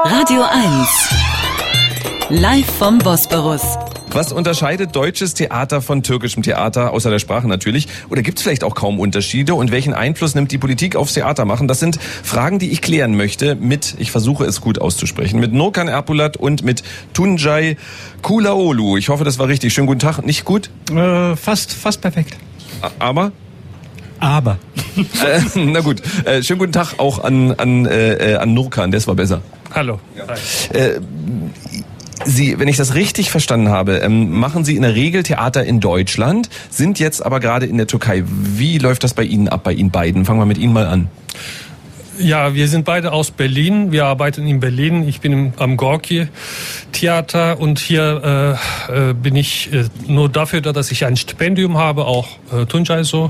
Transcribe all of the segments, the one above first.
Radio 1. Live vom Bosporus. Was unterscheidet deutsches Theater von türkischem Theater, außer der Sprache natürlich? Oder gibt es vielleicht auch kaum Unterschiede? Und welchen Einfluss nimmt die Politik aufs Theatermachen? Das sind Fragen, die ich klären möchte mit, ich versuche es gut auszusprechen, mit Nurkan Erpolat und mit Tuncay Kulaoğlu. Ich hoffe, das war richtig. Schönen guten Tag. Nicht gut? Fast perfekt. Aber? Na gut. Schönen guten Tag auch an Nurkan. Das war besser. Hallo. Sie, wenn ich das richtig verstanden habe, machen Sie in der Regel Theater in Deutschland, sind jetzt aber gerade in der Türkei. Wie läuft das bei Ihnen ab, bei Ihnen beiden? Fangen wir mit Ihnen mal an. Ja, wir sind beide aus Berlin. Wir arbeiten in Berlin. Ich bin am Gorki Theater und hier bin ich nur dafür da, dass ich ein Stipendium habe, auch Tuncay so.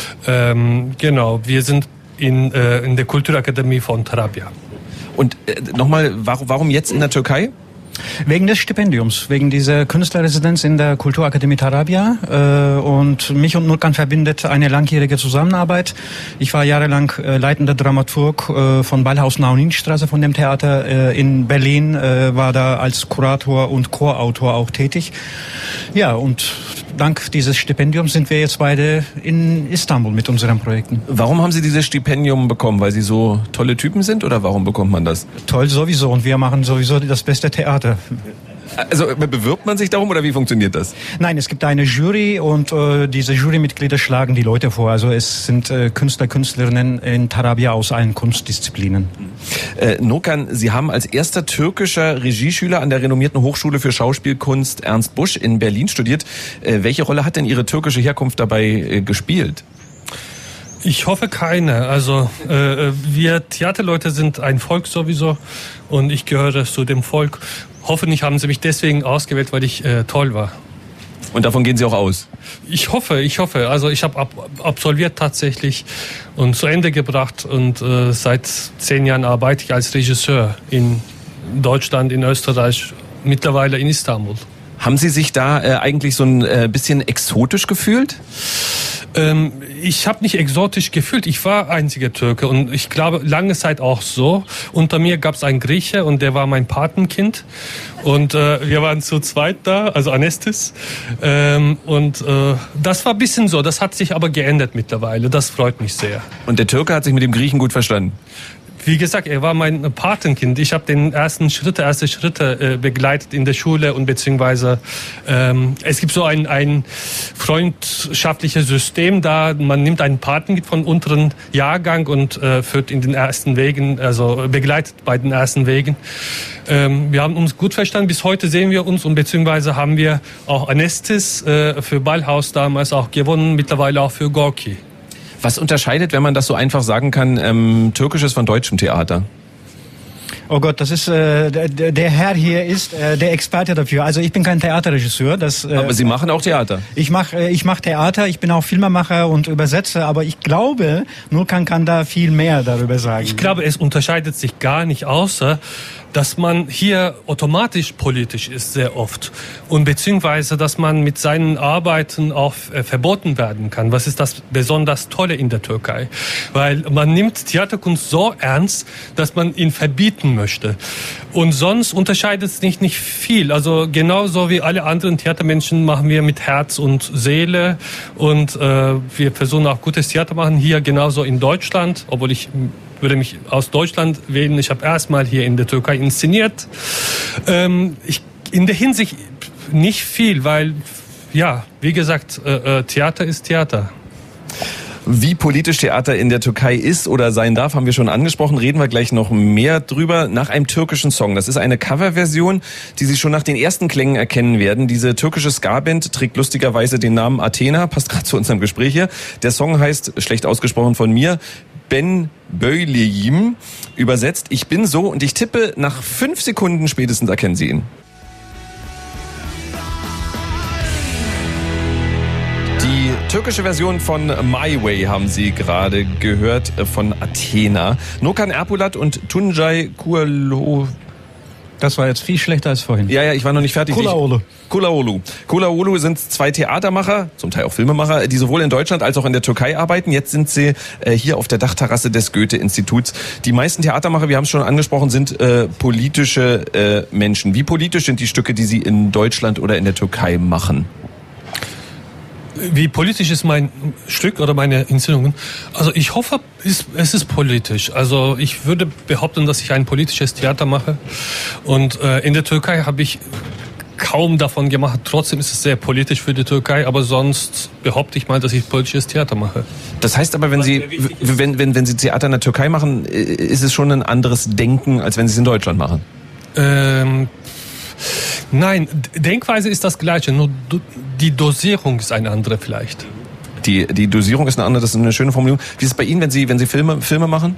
Genau, wir sind in der Kulturakademie von Tarabya. Und nochmal, warum jetzt in der Türkei? Wegen des Stipendiums, wegen dieser Künstlerresidenz in der Kulturakademie Tarabya. Und mich und Nurkan verbindet eine langjährige Zusammenarbeit. Ich war jahrelang leitender Dramaturg von Ballhaus Nauninstraße von dem Theater in Berlin, war da als Kurator und Chorautor auch tätig. Ja, und dank dieses Stipendiums sind wir jetzt beide in Istanbul mit unseren Projekten. Warum haben Sie dieses Stipendium bekommen? Weil Sie so tolle Typen sind oder warum bekommt man das? Toll sowieso, und wir machen sowieso das beste Theater. Also bewirbt man sich darum oder wie funktioniert das? Nein, es gibt eine Jury und diese Jurymitglieder schlagen die Leute vor. Also es sind Künstler, Künstlerinnen in Tarabya aus allen Kunstdisziplinen. Nurkan, Sie haben als erster türkischer Regieschüler an der renommierten Hochschule für Schauspielkunst Ernst Busch in Berlin studiert. Welche Rolle hat denn Ihre türkische Herkunft dabei gespielt? Ich hoffe keine. Also wir Theaterleute sind ein Volk sowieso und ich gehöre zu dem Volk. Hoffentlich haben Sie mich deswegen ausgewählt, weil ich toll war. Und davon gehen Sie auch aus? Ich hoffe. Also ich habe absolviert tatsächlich und zu Ende gebracht und seit 10 Jahren arbeite ich als Regisseur in Deutschland, in Österreich, mittlerweile in Istanbul. Haben Sie sich da eigentlich so ein bisschen exotisch gefühlt? Ich habe nicht exotisch gefühlt. Ich war einziger Türke und ich glaube, lange Zeit auch so. Unter mir gab es einen Grieche und der war mein Patenkind. Und wir waren zu zweit da, also Anestis. Und das war ein bisschen so. Das hat sich aber geändert mittlerweile. Das freut mich sehr. Und der Türke hat sich mit dem Griechen gut verstanden? Wie gesagt, er war mein Patenkind. Ich habe den erste Schritte begleitet in der Schule und beziehungsweise es gibt so ein freundschaftliches System da. Man nimmt einen Patenkind von unteren Jahrgang und führt in den ersten Wegen, also begleitet bei den ersten Wegen. Wir haben uns gut verstanden. Bis heute sehen wir uns und beziehungsweise haben wir auch Anestis für Ballhaus damals auch gewonnen, mittlerweile auch für Gorki. Was unterscheidet, wenn man das so einfach sagen kann, türkisches von deutschem Theater? Oh Gott, das ist der Herr hier ist der Experte dafür. Also ich bin kein Theaterregisseur. Aber Sie machen auch Theater? Ich mach Theater. Ich bin auch Filmemacher und Übersetzer. Aber ich glaube, Nurkan kann da viel mehr darüber sagen. Ich glaube, es unterscheidet sich gar nicht, außer dass man hier automatisch politisch ist sehr oft und beziehungsweise, dass man mit seinen Arbeiten auch verboten werden kann. Was ist das besonders Tolle in der Türkei? Weil man nimmt Theaterkunst so ernst, dass man ihn verbieten möchte. Und sonst unterscheidet es nicht viel. Also genauso wie alle anderen Theatermenschen machen wir mit Herz und Seele und wir versuchen auch gutes Theater machen hier genauso in Deutschland, obwohl ich würde mich aus Deutschland wählen. Ich habe erstmal hier in der Türkei inszeniert. In der Hinsicht nicht viel, weil, ja, wie gesagt, Theater ist Theater. Wie politisch Theater in der Türkei ist oder sein darf, haben wir schon angesprochen. Reden wir gleich noch mehr drüber nach einem türkischen Song. Das ist eine Coverversion, die Sie schon nach den ersten Klängen erkennen werden. Diese türkische Ska-Band trägt lustigerweise den Namen Athena, passt gerade zu unserem Gespräch hier. Der Song heißt, schlecht ausgesprochen von mir, Ben Böyleyim. Übersetzt, ich bin so, und ich tippe, nach 5 Sekunden spätestens erkennen Sie ihn. Die türkische Version von My Way haben Sie gerade gehört, von Athena. Nurkan Erpolat und Tuncay Das war jetzt viel schlechter als vorhin. Ja, ich war noch nicht fertig. Kulaolu sind 2 Theatermacher, zum Teil auch Filmemacher, die sowohl in Deutschland als auch in der Türkei arbeiten. Jetzt sind sie hier auf der Dachterrasse des Goethe-Instituts. Die meisten Theatermacher, wir haben es schon angesprochen, sind politische Menschen. Wie politisch sind die Stücke, die sie in Deutschland oder in der Türkei machen? Wie politisch ist mein Stück oder meine Inszenierungen? Also ich hoffe, es ist politisch. Also ich würde behaupten, dass ich ein politisches Theater mache. Und in der Türkei habe ich kaum davon gemacht. Trotzdem ist es sehr politisch für die Türkei. Aber sonst behaupte ich mal, dass ich politisches Theater mache. Das heißt aber, wenn Sie Theater in der Türkei machen, ist es schon ein anderes Denken, als wenn Sie es in Deutschland machen? Nein, Denkweise ist das Gleiche, nur die Dosierung ist eine andere vielleicht. Die Dosierung ist eine andere, das ist eine schöne Formulierung. Wie ist es bei Ihnen, wenn Sie Filme machen?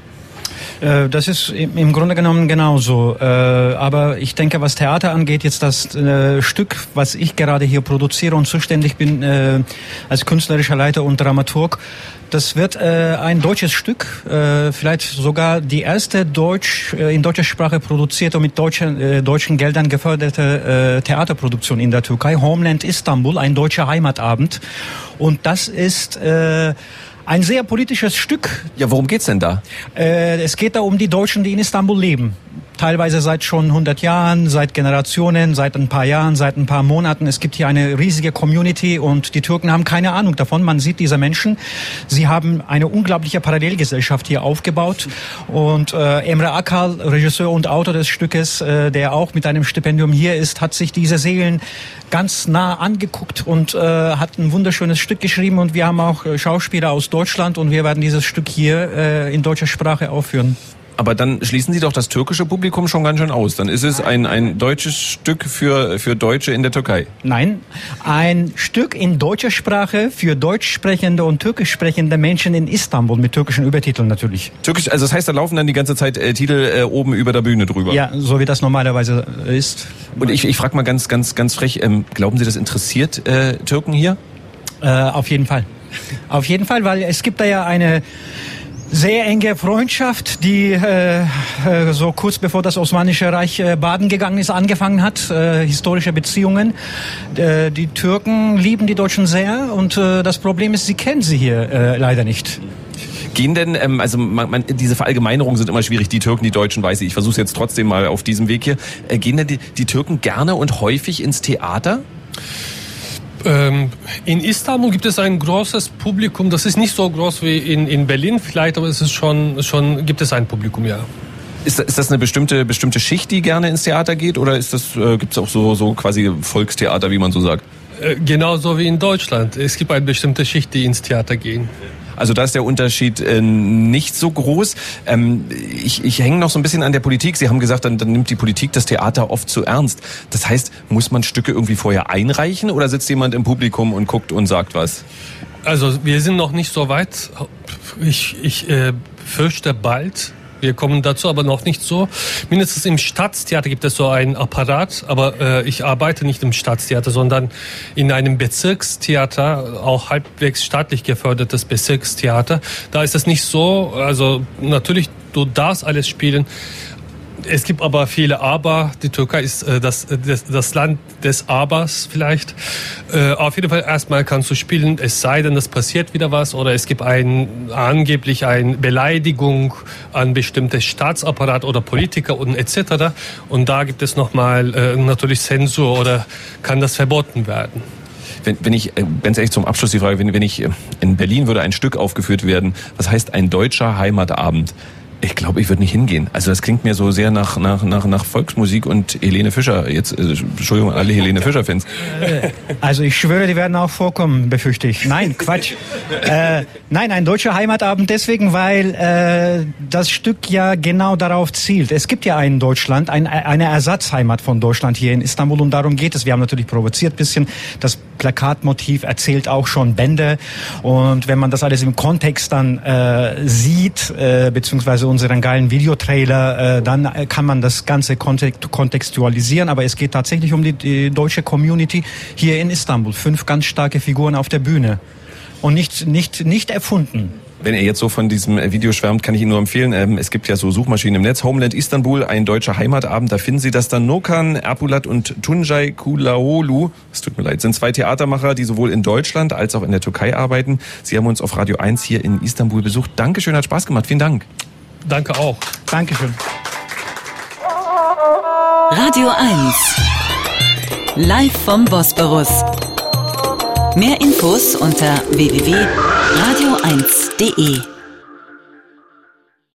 Das ist im Grunde genommen genauso. Aber ich denke, was Theater angeht, jetzt das Stück, was ich gerade hier produziere und zuständig bin als künstlerischer Leiter und Dramaturg, das wird ein deutsches Stück, vielleicht sogar die erste in deutscher Sprache produzierte und mit deutschen Geldern geförderte Theaterproduktion in der Türkei. Homeland Istanbul, ein deutscher Heimatabend. Und das ist ein sehr politisches Stück. Ja, worum geht's denn da? Es geht da um die Deutschen, die in Istanbul leben. Teilweise seit schon 100 Jahren, seit Generationen, seit ein paar Jahren, seit ein paar Monaten. Es gibt hier eine riesige Community und die Türken haben keine Ahnung davon. Man sieht diese Menschen. Sie haben eine unglaubliche Parallelgesellschaft hier aufgebaut. Und Emre Akal, Regisseur und Autor des Stückes, der auch mit einem Stipendium hier ist, hat sich diese Seelen ganz nah angeguckt und hat ein wunderschönes Stück geschrieben. Und wir haben auch Schauspieler aus Deutschland und wir werden dieses Stück hier in deutscher Sprache aufführen. Aber dann schließen Sie doch das türkische Publikum schon ganz schön aus. Dann ist es ein deutsches Stück für Deutsche in der Türkei. Nein, ein Stück in deutscher Sprache für deutsch sprechende und türkisch sprechende Menschen in Istanbul mit türkischen Übertiteln natürlich. Türkisch, also das heißt, da laufen dann die ganze Zeit Titel oben über der Bühne drüber. Ja, so wie das normalerweise ist. Und ich frage mal ganz frech, glauben Sie, das interessiert Türken hier? Auf jeden Fall. Auf jeden Fall, weil es gibt da ja eine sehr enge Freundschaft, die so kurz bevor das Osmanische Reich baden gegangen ist, angefangen hat. Historische Beziehungen. Die Türken lieben die Deutschen sehr und das Problem ist, sie kennen sie hier leider nicht. Gehen denn, diese Verallgemeinerungen sind immer schwierig, die Türken, die Deutschen, weiß ich versuche es jetzt trotzdem mal auf diesem Weg hier. Gehen denn die Türken gerne und häufig ins Theater? In Istanbul gibt es ein großes Publikum, das ist nicht so groß wie in Berlin vielleicht, aber es ist schon gibt es ein Publikum, ja. Ist das eine bestimmte Schicht, die gerne ins Theater geht, oder gibt es auch so quasi Volkstheater, wie man so sagt? Genauso wie in Deutschland. Es gibt eine bestimmte Schicht, die ins Theater gehen. Also da ist der Unterschied nicht so groß. Ich hänge noch so ein bisschen an der Politik. Sie haben gesagt, dann nimmt die Politik das Theater oft zu ernst. Das heißt, muss man Stücke irgendwie vorher einreichen oder sitzt jemand im Publikum und guckt und sagt was? Also wir sind noch nicht so weit. Ich fürchte bald. Wir kommen dazu, aber noch nicht so. Mindestens im Staatstheater gibt es so einen Apparat, aber ich arbeite nicht im Staatstheater, sondern in einem Bezirkstheater, auch halbwegs staatlich gefördertes Bezirkstheater. Da ist es nicht so, also natürlich, du darfst alles spielen. Es gibt aber viele Aber. Die Türkei ist das Land des Abers vielleicht. Auf jeden Fall erstmal kannst du spielen, es sei denn, es passiert wieder was oder es gibt angeblich eine Beleidigung an bestimmte Staatsapparat oder Politiker und etc. Und da gibt es nochmal natürlich Zensur oder kann das verboten werden. Wenn ich, ganz ehrlich zum Abschluss die Frage, wenn ich in Berlin würde ein Stück aufgeführt werden, was heißt ein deutscher Heimatabend? Ich glaube, ich würde nicht hingehen. Also das klingt mir so sehr nach Volksmusik und Helene Fischer. Jetzt, Entschuldigung, alle Helene Fischer-Fans. Also ich schwöre, die werden auch vorkommen, befürchte ich. Nein, Quatsch. Nein, ein deutscher Heimatabend deswegen, weil das Stück ja genau darauf zielt. Es gibt ja in Deutschland eine Ersatzheimat von Deutschland hier in Istanbul und darum geht es. Wir haben natürlich provoziert ein bisschen. Das Plakatmotiv erzählt auch schon Bände und wenn man das alles im Kontext dann sieht, beziehungsweise unseren geilen Videotrailer, dann kann man das Ganze kontextualisieren. Aber es geht tatsächlich um die deutsche Community hier in Istanbul. 5 ganz starke Figuren auf der Bühne. Und nicht erfunden. Wenn ihr jetzt so von diesem Video schwärmt, kann ich Ihnen nur empfehlen, es gibt ja so Suchmaschinen im Netz, Homeland Istanbul, ein deutscher Heimatabend, da finden Sie das dann. Nokan Erpulat und Tuncay Kulaoğlu, es tut mir leid, sind 2 Theatermacher, die sowohl in Deutschland als auch in der Türkei arbeiten. Sie haben uns auf Radio 1 hier in Istanbul besucht. Dankeschön, hat Spaß gemacht. Vielen Dank. Danke auch. Dankeschön. Radio 1. Live vom Bosporus. Mehr Infos unter www.radio1.de.